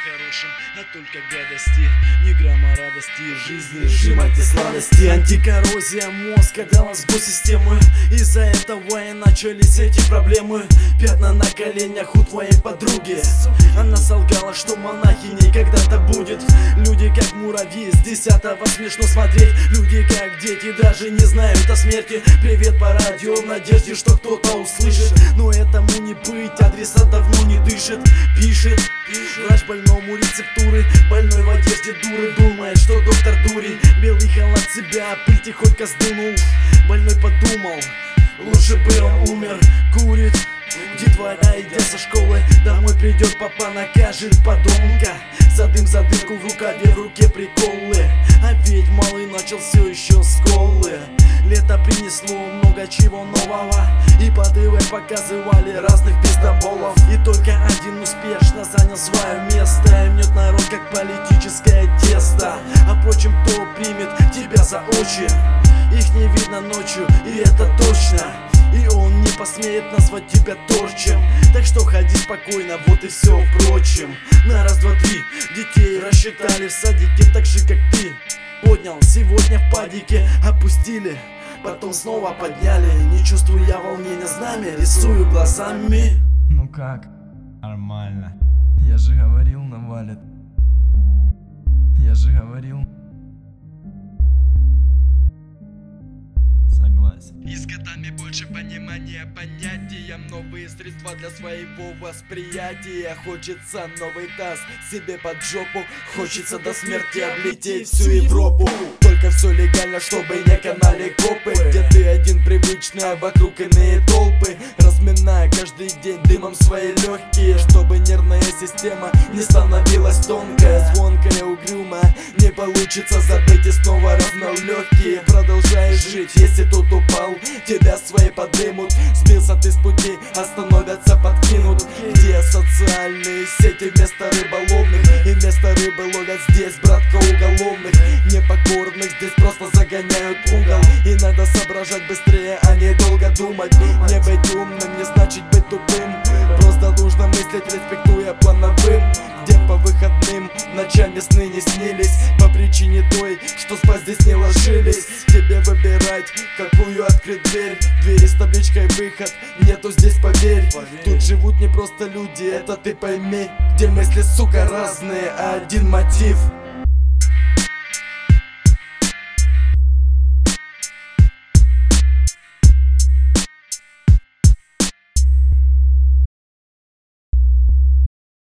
хорошем, а только гадости. Ни грамма радости, жизни сжимать и сладости. Антикоррозия мозга дала сбой системы. Из-за этого и начались эти проблемы. Пятна на коленях у твоей подруги. Она солгала, что монахиней когда-то будет. Люди как муравьи, с 10-го смешно смотреть. Люди как дети, даже не знают о смерти. Привет по радио в надежде, что кто-то услышит. Но этому не быть, адреса давно не дышит. Пишет врач больному рецептуры. Больной в одежде дуры, думает, что доктор дурень. Белый халат себя, пыль тихонько сдунул. Больной подумал, лучше бы он умер. Курит, детвора, идя со школы. Домой придет, папа накажет подонка. За дырку в рукаве, в руке приколы. А ведь малый начал все еще с школы. Лето принесло много чего нового. И по ТВ показывали разных пиздоболов. И только один успешно занял свое место. И мнет народ как политическое тесто. А впрочем, кто примет тебя за очи? Их не видно ночью, и это точно. И он не посмеет назвать тебя торчем. Так что ходи спокойно, вот и все впрочем. На раз, два, три детей рассчитали в садике, так же как ты. Поднял сегодня в падике, опустили, потом снова подняли. Не чувствуя волнения, знамя рисую глазами. Ну как? Нормально. Я же говорил, навалит. Я же говорил. Согласен. И с годами больше понимания понятиям. Новые средства для своего восприятия. Хочется новый таз себе под жопу. Хочется до смерти облететь всю Европу. Только все легально, чтобы не канали копы. Где ты один привычный, а вокруг иные толпы. Разминая каждый день дымом свои легкие, чтобы нервная система не становилась тонкая, звонкая, угрюмая. Не получится забыть и снова размял легкие. Продолжаешь жить, если тут упал, тебя свои поднимут. Сбился ты с пути, остановятся, подкинут. Где социальные сети вместо рыболовных? И вместо рыбы ловят здесь, братка, уголовных. Непокорных здесь просто загоняют в угол. И надо соображать быстрее, а не долго думать. Не быть умным, не значит быть тупым. Просто нужно мыслить, респектуя плановым. Где по выходным ночами сны не снились. По причине той, что спать здесь не ложились. Тебе выбирать, какую открыть дверь. Двери с табличкой выход, нету здесь, поверь. Тут живут не просто люди, это ты пойми. Где мысли, сука, разные, а один мотив.